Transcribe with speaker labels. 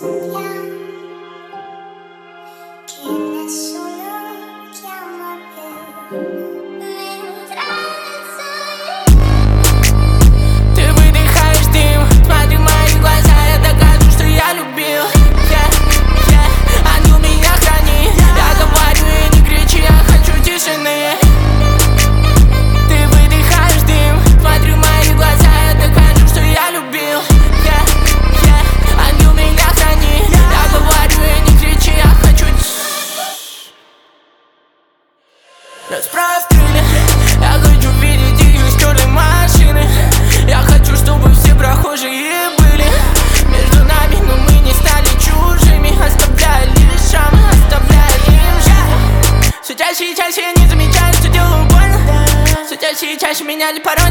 Speaker 1: Ты выдыхаешь дым, смотри в мои глаза, я докажу, что я любил. Ангел, меня храни. Я говорю и не кричи, я хочу тишины. Ты выдыхаешь дым, смотри в мои глаза, я докажу, что я любил. Ангел, меня храни. Я говорю и не кричи, я хочу. Расправь крылья, я хочу видеть их из черной машины. Я хочу, чтобы все прохожие были между нами, но мы не стали чужими. Оставляя лишь шрамы, оставляя им жизнь. Все чаще и чаще я не замечаю, что делаю больно. Все чаще и чаще меняли пароль.